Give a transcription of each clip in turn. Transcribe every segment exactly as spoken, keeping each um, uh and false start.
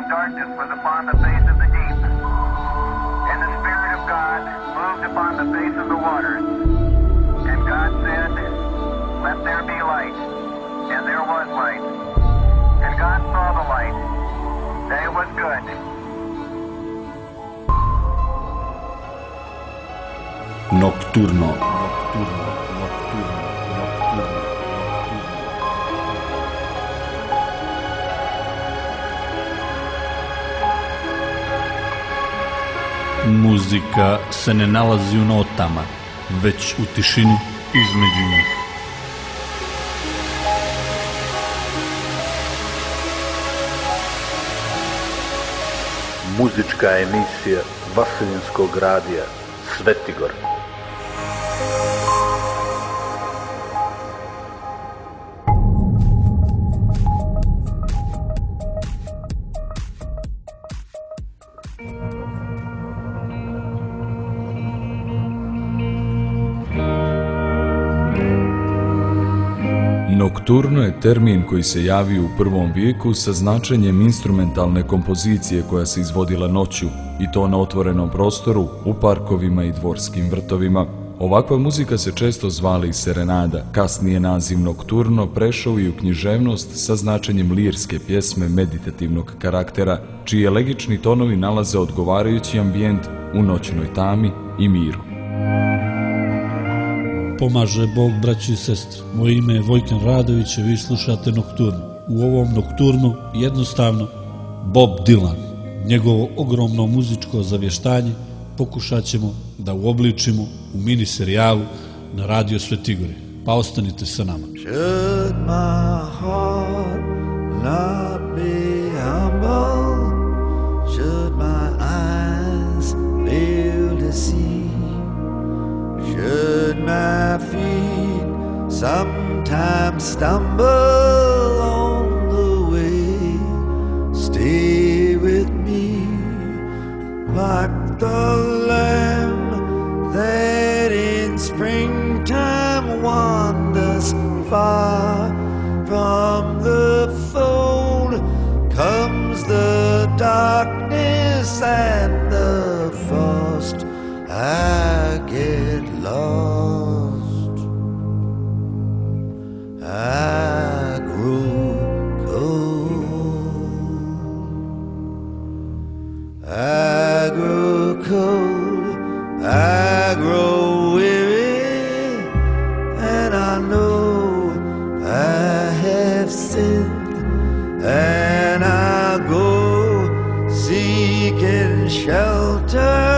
darkness was upon the face of the deep, and the Spirit of God moved upon the face of the waters. And God said, "Let there be light." And there was light. And God saw the light, that it was good. Nocturno, nocturno, nocturno, nocturno. Muzika se ne nalazi u notama, već u tišini između njih. Muzička emisija Vaselinskog radija Svetigor. Nokturno je termin koji se javio u prvom vijeku sa značenjem instrumentalne kompozicije koja se izvodila noću, i to na otvorenom prostoru, u parkovima i dvorskim vrtovima. Ovakva muzika se često zvala i serenada. Kasnije naziv nokturno prešao i u književnost sa značenjem lirske pjesme meditativnog karaktera, čiji elegični tonovi nalaze odgovarajući ambijent u noćnoj tami i miru. Pomaže Bog, braći i sestre. Moje ime je Vojkan Radović, a vi slušate Nokturnu. U ovom Nokturnu jednostavno Bob Dylan. Njegovo ogromno muzičko zavještanje pokušat ćemo da uobličimo u mini serijalu na Radio Svetigori. Pa ostanite sa nama. Should my heart not be humble, should my eyes fail to see, should my feet sometimes stumble on the way, stay with me like the lamb that in springtime wanders far from the fold. Comes the darkness and the frost, I get lost, I grow cold, I grow cold, I grow weary, and I know I have sinned, and I go seeking shelter.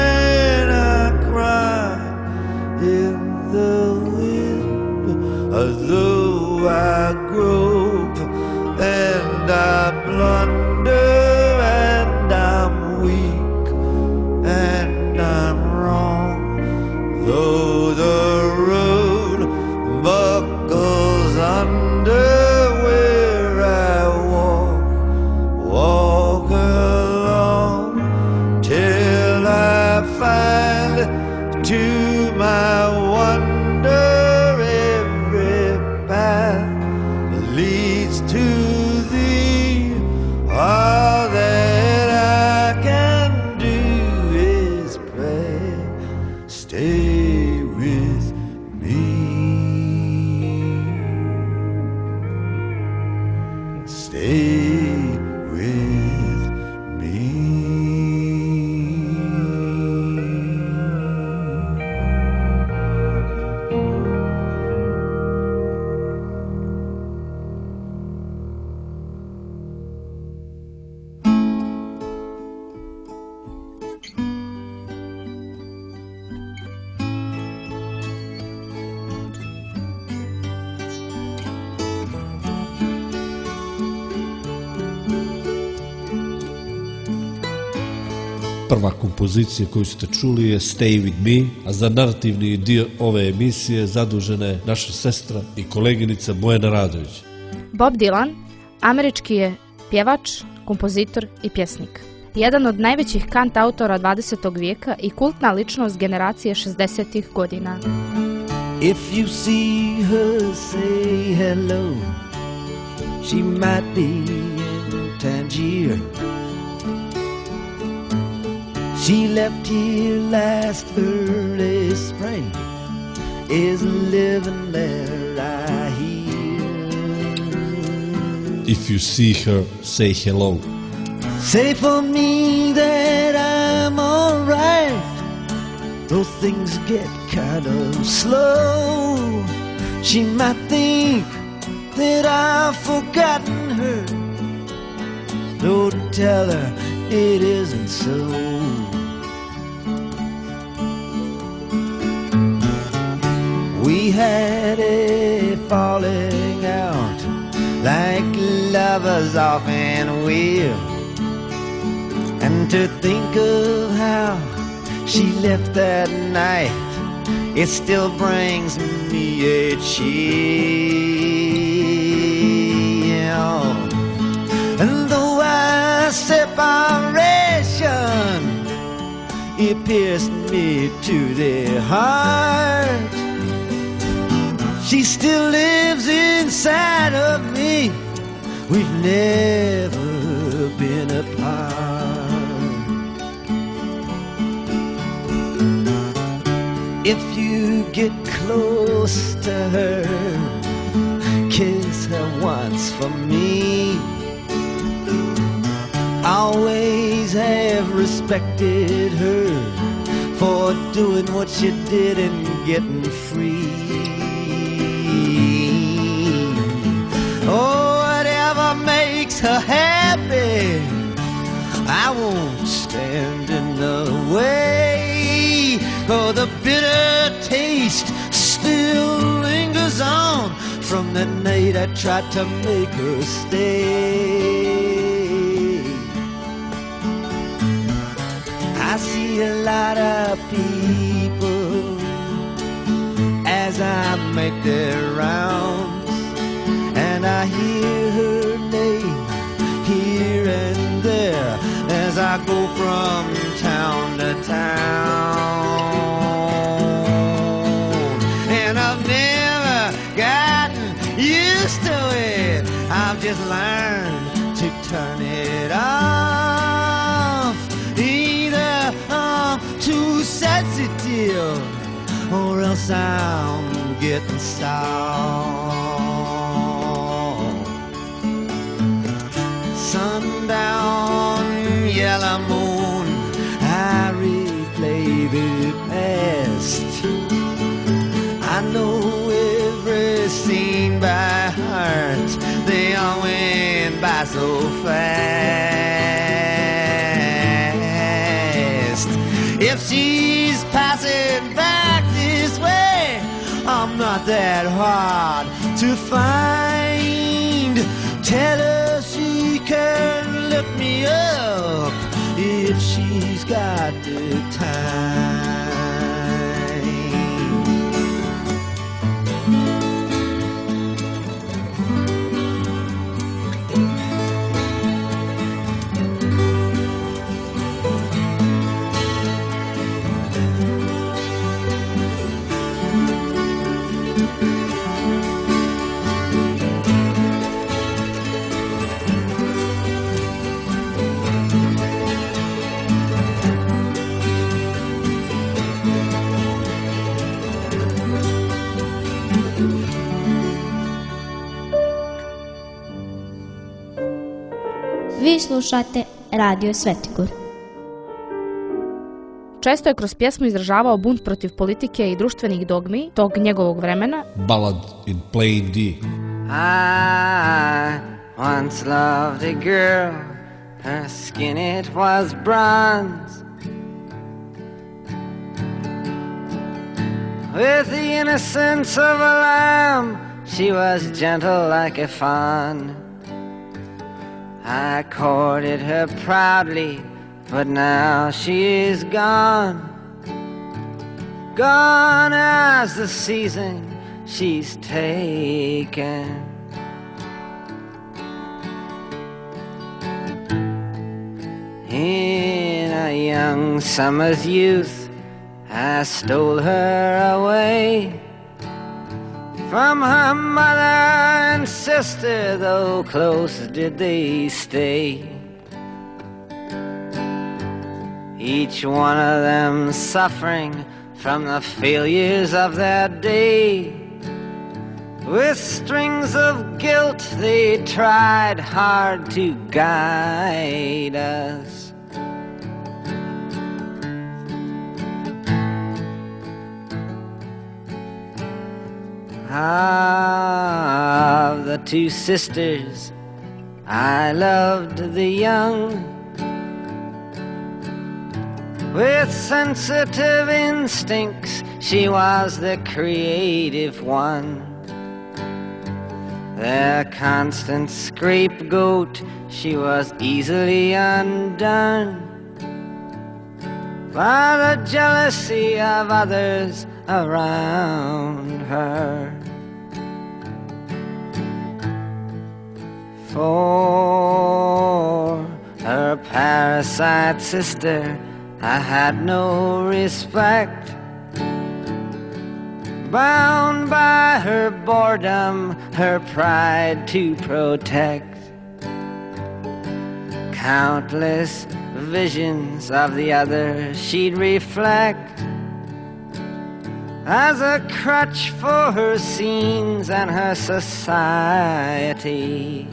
Although I grope and I blunder and I'm weak and I'm wrong, though the road buckles under where I walk, walk along till I find to my wonder leads to thee. All that I can do is pray, stay with me, stay with me. Prva kompozicija koju ste čuli je Stay With Me, a za narativni dio ove emisije zadužena je naša sestra i koleginica Bojana Radović. Bob Dylan američki je pjevač, kompozitor i pjesnik. Jedan od najvećih kantautora dvadesetog vijeka i kultna ličnost generacije šezdesetih godina. If you see her, say hello. She might be in Tangier. She left here last early spring, is living there, I hear. If you see her, say hello. Say for me that I'm alright, though things get kind of slow. She might think that I've forgotten her, so tell her it isn't so. We had a falling out, like lovers often will, and to think of how she left that night, it still brings me a chill. And though our separation, it pierced me to the heart, she still lives inside of me. We've never been apart. If you get close to her, kiss her once for me. Always have respected her for doing what she did and getting free. Oh, whatever makes her happy, I won't stand in the way. For the bitter taste still lingers on from the night I tried to make her stay. I see a lot of people as I make their rounds, and I hear her name here and there as I go from town to town. And I've never gotten used to it, I've just learned to turn it off. Either I'm too sensitive, or else I'm getting soft. Sundown, yellow moon, I replay the past. I know every scene by heart, they all went by so fast. If she's passing back this way, I'm not that hard to find. Tell her she can look me up if she's got the time. Vi slušate Radio Svetigor. Često je kroz pjesmu izražavao bunt protiv politike i društvenih dogmi tog njegovog vremena. Ballad in plain D. I once loved a girl, her skin it was bronze, with the innocence of a lamb, she was gentle like a fawn. I courted her proudly, but now she is gone. Gone as the season she's taken. In a young summer's youth, I stole her away from her mother and sister, though close did they stay. Each one of them suffering from the failures of their day. With strings of guilt they tried hard to guide us. Of the two sisters, I loved the young. With sensitive instincts, she was the creative one. Their constant scapegoat, she was easily undone by the jealousy of others around her. For her parasite sister, I had no respect. Bound by her boredom, her pride to protect. Countless visions of the other she'd reflect as a crutch for her scenes and her society.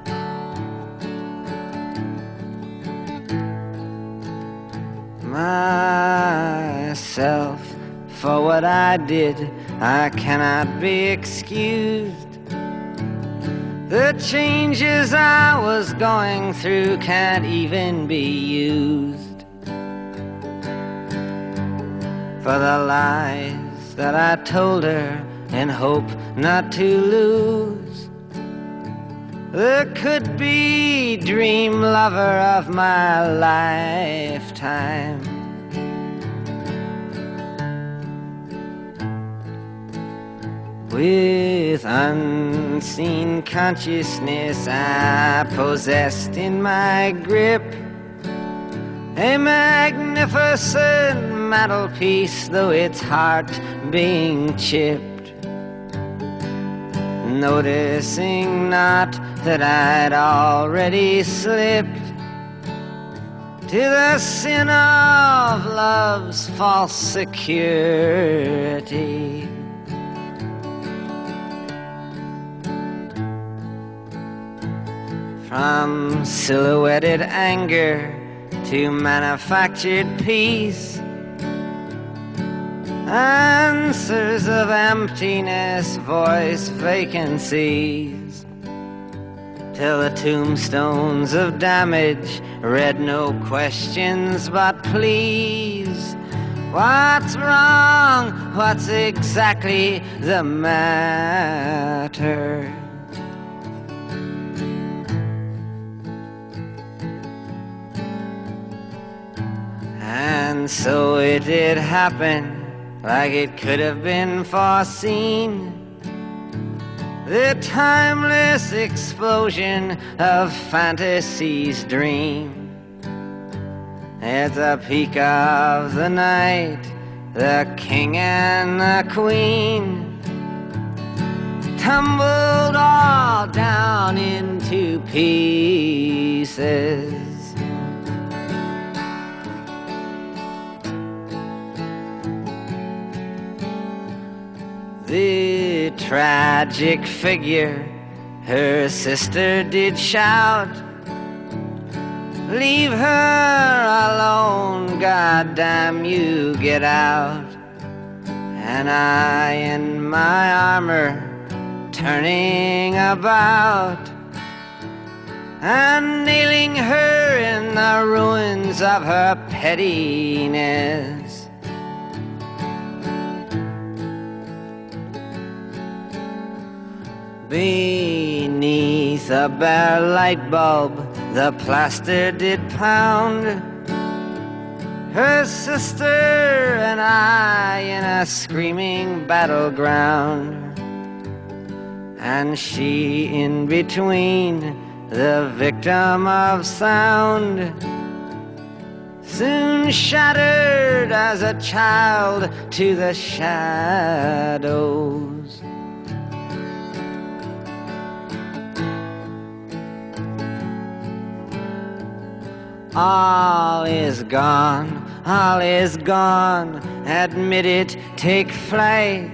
Myself, for what I did, I cannot be excused. The changes I was going through can't even be used for the lies that I told her in hope not to lose the could-be dream lover of my lifetime. With unseen consciousness I possessed in my grip a magnificent mantelpiece, though its heart being chipped, noticing not that I'd already slipped to the sin of love's false security. From silhouetted anger to manufactured peace, answers of emptiness voice vacancies, till the tombstones of damage read no questions but please. What's wrong? What's exactly the matter? And so it did happen, like it could have been foreseen, the timeless explosion of fantasy's dream. At the peak of the night, the king and the queen tumbled all down into pieces. The tragic figure, her sister did shout, "Leave her alone, goddamn you, get out." And I in my armor, turning about and nailing her in the ruins of her pettiness. Beneath a bare light bulb, the plaster did pound. Her sister and I in a screaming battleground, and she in between, the victim of sound, soon shattered as a child to the shadows. All is gone, all is gone, admit it, take flight.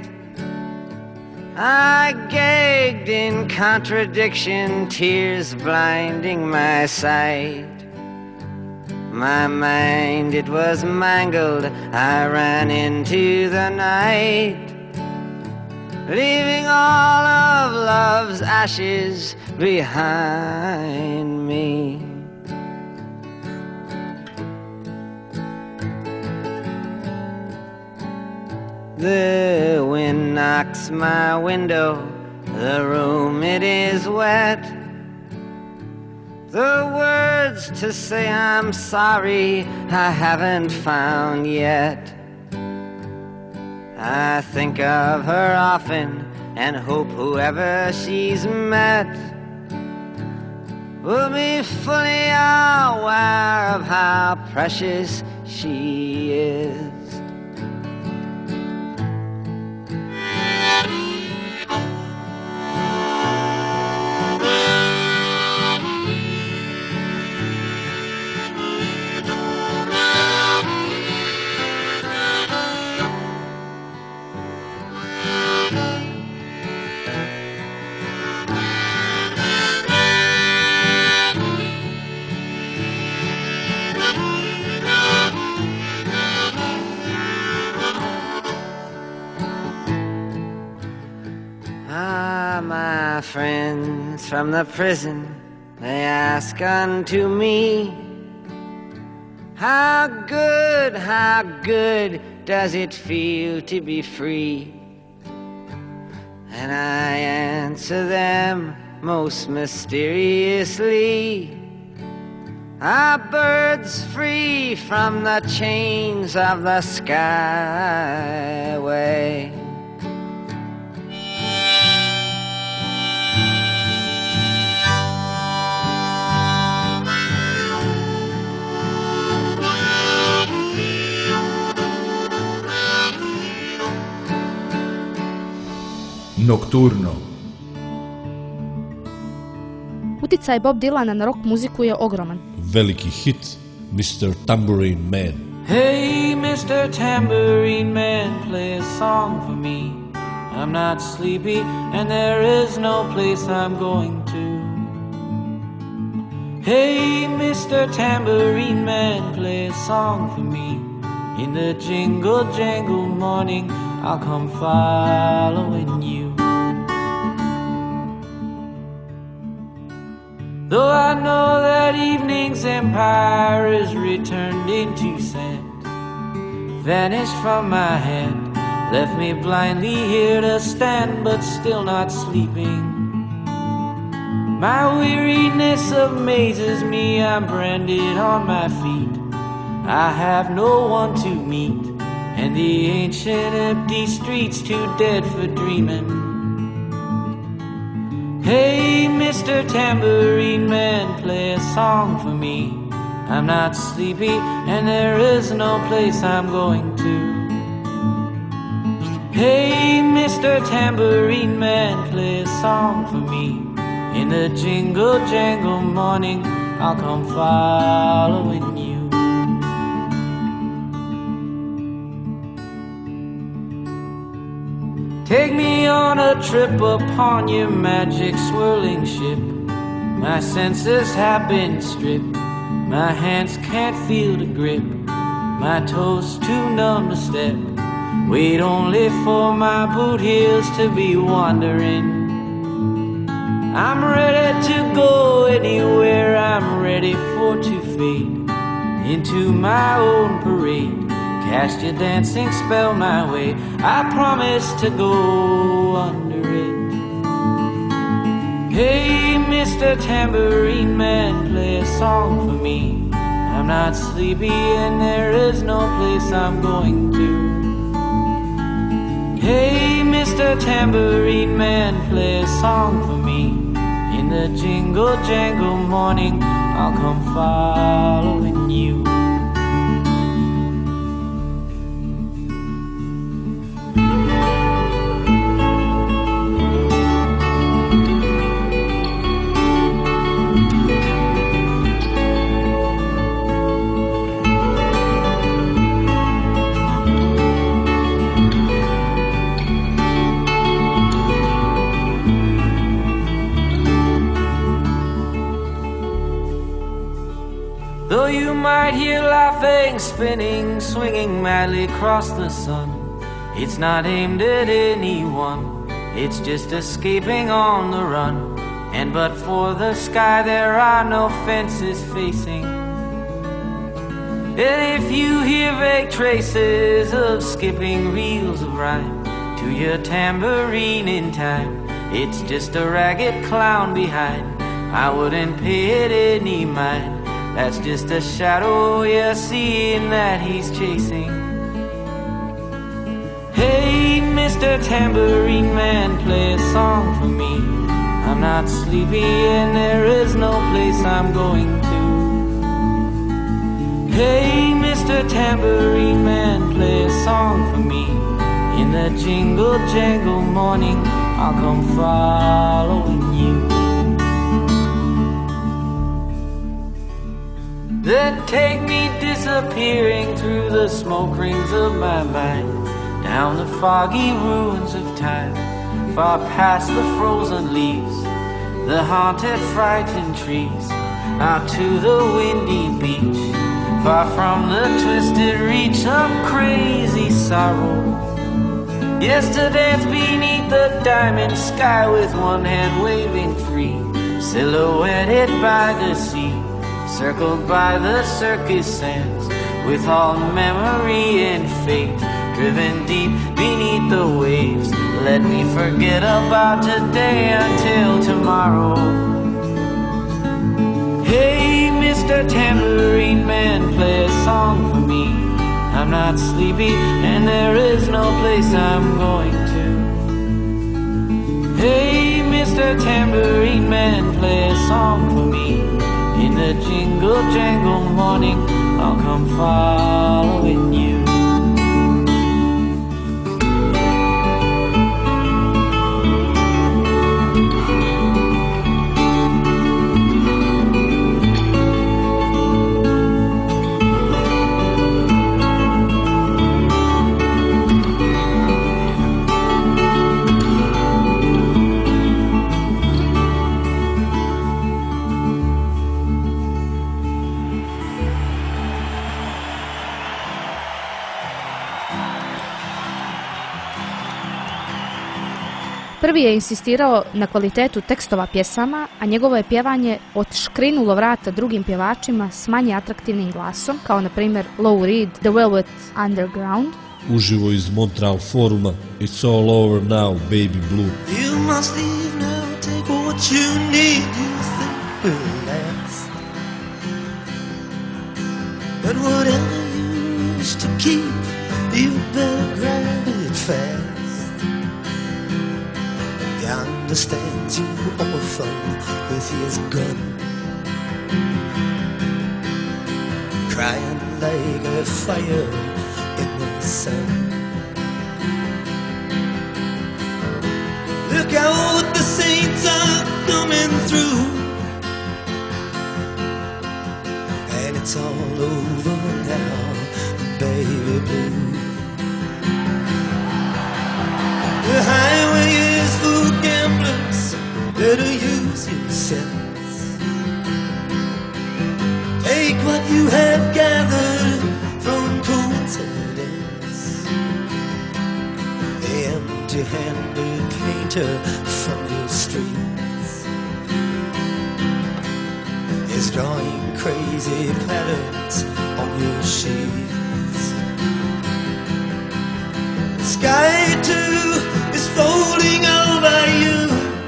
I gagged in contradiction, tears blinding my sight. My mind, it was mangled, I ran into the night, leaving all of love's ashes behind me. The wind knocks my window, the room it is wet. The words to say I'm sorry I haven't found yet. I think of her often and hope whoever she's met will be fully aware of how precious she is. My friends from the prison, they ask unto me, how good, how good does it feel to be free? And I answer them most mysteriously, are birds free from the chains of the skyway. Nokturno. Uticaj Bob Dylana na rock muziku je ogroman. Veliki hit, mister Tambourine Man. Hey, Mister Tambourine Man, play a song for me. I'm not sleepy and there is no place I'm going to. Hey, Mister Tambourine Man, play a song for me. In the jingle jangle morning, I'll come following you. Though I know that evening's empire is returned into sand, vanished from my hand, left me blindly here to stand, but still not sleeping. My weariness amazes me, I'm branded on my feet. I have no one to meet, and the ancient empty streets too dead for dreaming. Hey, Mister Tambourine Man, play a song for me. I'm not sleepy and there is no place I'm going to. Hey, Mister Tambourine Man, play a song for me. In the jingle jangle morning, I'll come following you. Take me on a trip upon your magic swirling ship. My senses have been stripped, my hands can't feel the grip, my toes too numb to step. Wait only for my boot heels to be wandering. I'm ready to go anywhere, I'm ready for to fade into my own parade. Cast your dancing spell my way, I promise to go under it. Hey, Mister Tambourine Man, play a song for me. I'm not sleepy and there is no place I'm going to. Hey, Mister Tambourine Man, play a song for me. In the jingle jangle morning, I'll come following you. right here laughing, spinning, swinging madly across the sun. It's not aimed at anyone, it's just escaping on the run. And but for the sky there are no fences facing. And if you hear vague traces of skipping reels of rhyme to your tambourine in time, it's just a ragged clown behind. I wouldn't pay it any mind. That's just a shadow you're seeing that he's chasing. Hey, Mister Tambourine Man, play a song for me. I'm not sleepy and there is no place I'm going to. Hey, Mister Tambourine Man, play a song for me. In the jingle jangle morning, I'll come following you. Then take me disappearing through the smoke rings of my mind, down the foggy ruins of time, far past the frozen leaves, the haunted, frightened trees, out to the windy beach, far from the twisted reach of crazy sorrow. Yes, to dance beneath the diamond sky with one hand waving free, silhouetted by the sea, circled by the circus sands, with all memory and fate driven deep beneath the waves. Let me forget about today until tomorrow. Hey, Mister Tambourine Man, play a song for me. I'm not sleepy and there is no place I'm going to. Hey, Mister Tambourine Man, play a song for me. In the jingle jangle morning, I'll come following you. Prvi je insistirao na kvalitetu tekstova pjesama, a njegovo je pjevanje otškrinulo vrata drugim pjevačima s manje atraktivnim glasom, kao na primjer Lou Reed, The Velvet Underground. Uživo iz Montreal foruma, It's all over now, baby blue. You must leave now, take what you need, you think will last. But whatever you wish to keep, you better grab it fast. He understands you often with his gun, crying like a fire in the sun. Look out, the saints are coming through, and it's all over now, baby blue. The highway is for gamblers, better use your sense. Take what you have gathered from coincidence. The empty-handed painter from your streets is drawing crazy patterns on your sheets. The sky too is floating over you,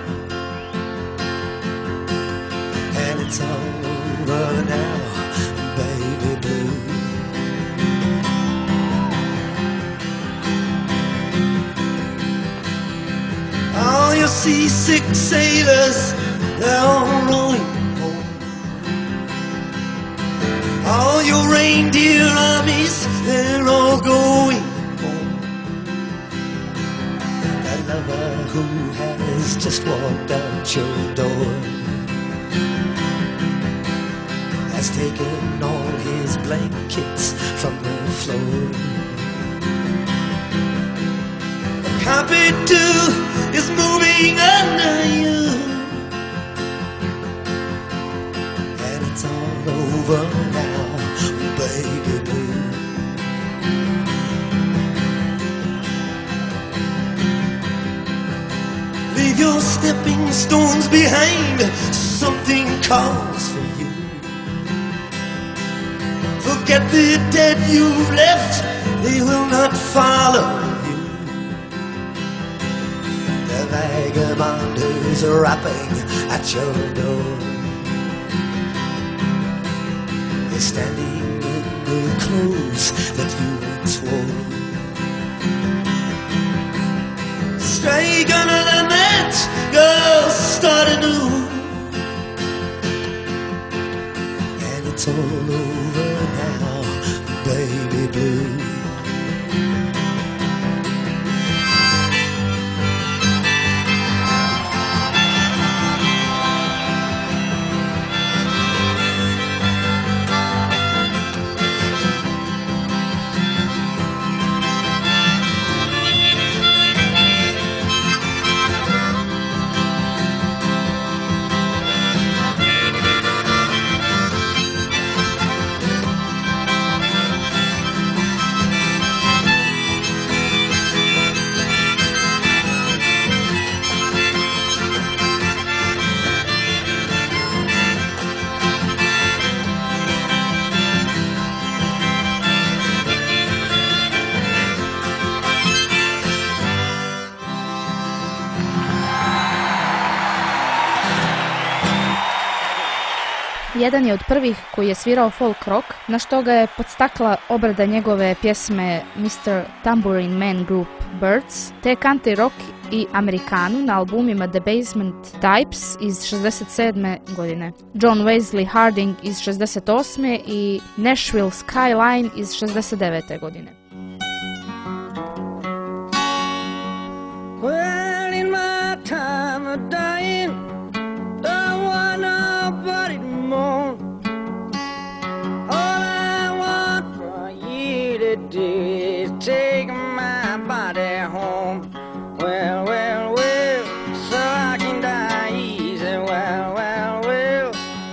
and it's all over now, baby blue. All your seasick sailors, they're all rowing home. All your reindeer armies, they're all going home. That lover who has just walked out your door has taken all his blankets from the floor. The carpet too is moving under you, and it's all over now, leave your stepping stones behind. Something calls for you. Forget the dead you've left, they will not follow you. The vagabond is rapping at your door. They're standing in the clothes that you once wore. Strike another match, girl, start anew. And it's all over now, baby blue. Jedan je od prvih koji je svirao folk rock, na što ga je podstakla obrada njegove pjesme mister Tambourine Man Group Birds, te country rock i amerikanu na albumima The Basement Tapes iz šezdeset sedme godine, John Wesley Harding iz šezdeset osme i Nashville Skyline iz šezdeset devete godine. Well, in my time of dying, don't want nobody to mourn. All I want for you to do is take my body home. Well, well, well, so I can die easy. Well, well, well,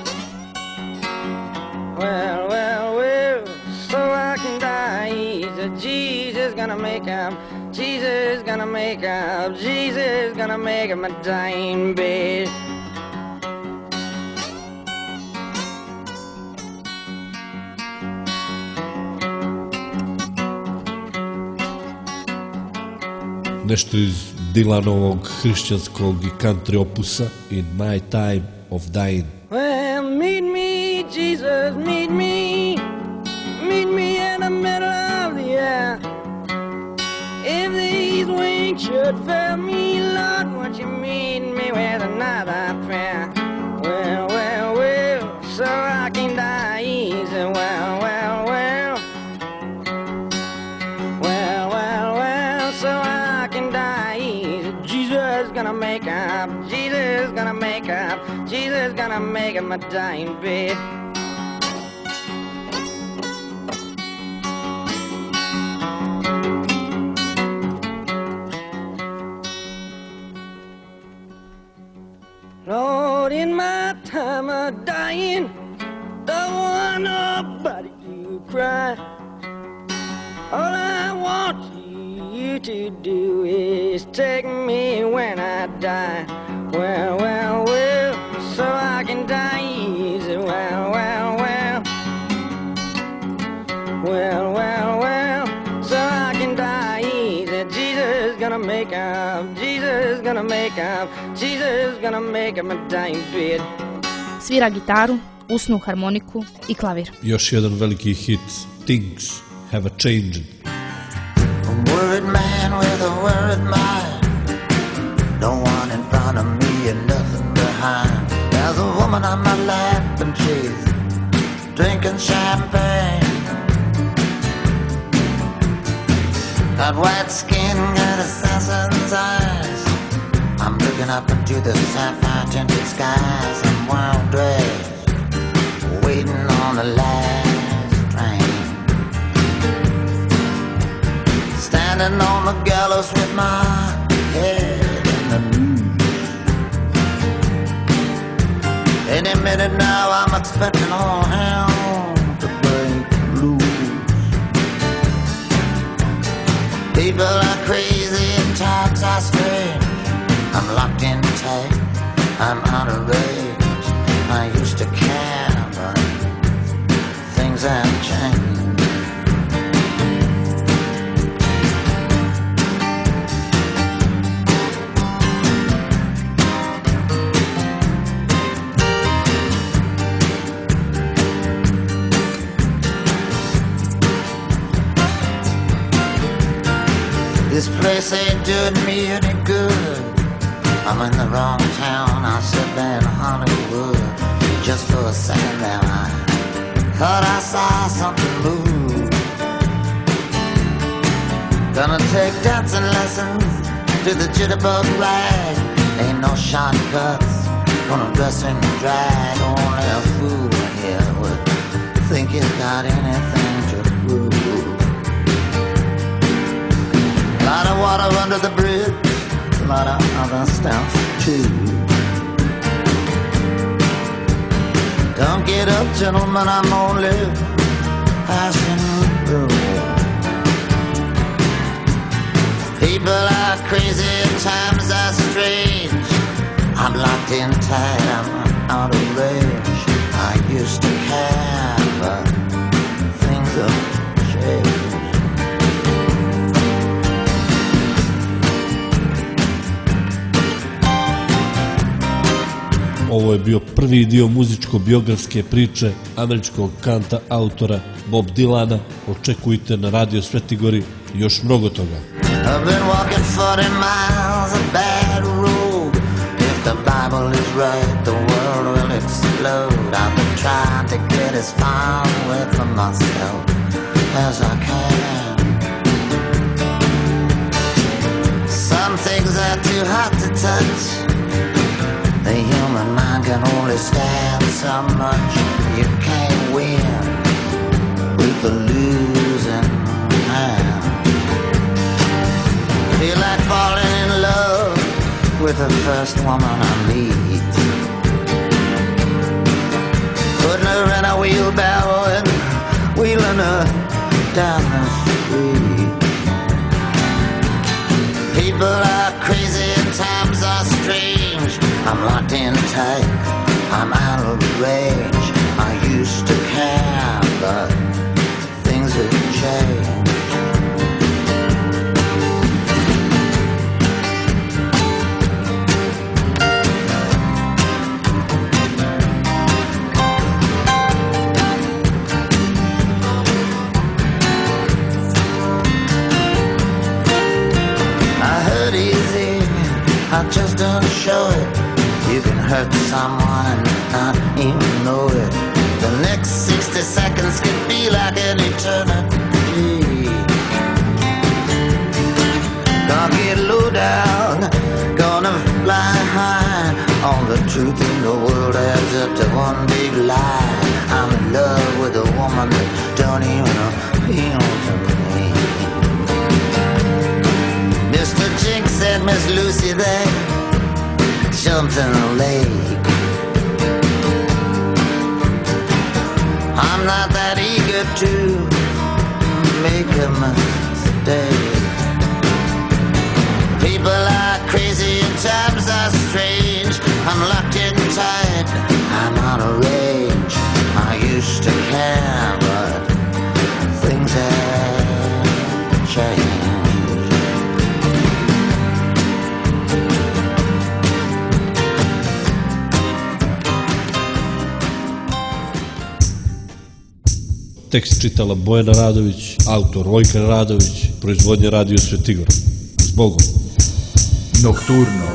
well, well, well, so I can die easy. Jesus gonna make up. Jesus gonna make up, Jesus gonna make up my dying bed. Nešto iz Dylanovog hrišćanskog i country opusa In My Time of Dying. Well, meet me, Jesus, meet me, meet me in the middle of the air. If these wings should fail me, Lord, won't you meet me with another prayer? Well, well, well, so I can die easy. Well, well, well, well, well, well, so I can die easy. Jesus gonna make up, Jesus gonna make up, Jesus gonna make up my dying bed. Lord, in my time of dying, don't want nobody to cry. All I want you to do is take me when I die. Well, well, well, so I can die easy. Well, well, well, well, well, well, so I can die easy. Jesus gonna make up, Jesus gonna make up, Jesus gonna make up my dying bed. Svira gitaru, usnu harmoniku i klavir. Još jedan veliki hit, Things Have a Changed. A worried man with a worried mind. No one in front of me and nothing behind. There's a woman on my lap and she's drinking champagne. Got white skin, got assassin's eyes. I'm looking up into the sapphire tinted skies. I'm wild dressed, waiting on the last train. Standing on the gallows with my head in the noose. Any minute now I'm expecting all hell to break loose. People are crazy and times are strange. I'm locked in tight, I'm out of range. I used to care, but things have changed. This place ain't doing me any good. I'm in the wrong town, I said there in Hollywood. Just for a second there I thought I saw something move. Gonna take dancing lessons to the jitterbug rag. Ain't no shortcuts, gonna dress in drag. Only a fool here would think he's got anything to prove. Lot of water under the bridge, a lot of other stuff too. Don't get up, gentlemen, I'm only passing through. People are crazy, times are strange. I'm locked in tight, I'm out of range. I used to care, but things have changed. Ovo je bio prvi dio muzičko-biografske priče američkog kanta autora Bob Dylana. Očekujte na Radio Svetigori još mnogo toga. I've been walking forty miles a bad road. If the Bible is right, the world will explode. I've been trying to get as far away from myself as I can. Some things are too hot to touch. The human mind can only stand so much. You can't win with the losing hand. Feel like falling in love with the first woman I meet. Putting her in a wheelbarrow and wheeling her down the street. People are crazy and times are strange. I'm locked in tight, I'm out of range. I used to care, but things have changed. I heard easy, I just don't show it. You can hurt someone and not even know it. The next sixty seconds could be like an eternity. Gonna get low down, gonna fly high. All the truth in the world adds up to one big lie. I'm in love with a woman that don't even appeal to me. Mister Jinx and Miss Lucy, they jumped in the lake. I'm not that eager to make a mistake. People are crazy and times are strange. I'm locked in tight, I'm out of range. I used to care, but things have changed. Tekst čitala Bojana Radović, autor Vojkan Radović, proizvodnja Radio Svetigor. Zbogom. Nokturno.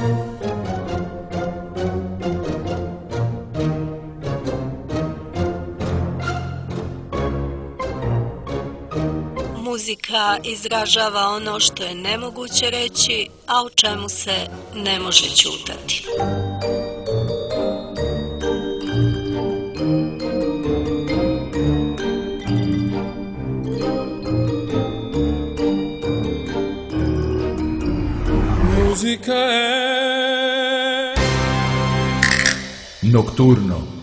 Muzika izražava ono što je nemoguće reći, a o čemu se ne može ćutati. Nocturno.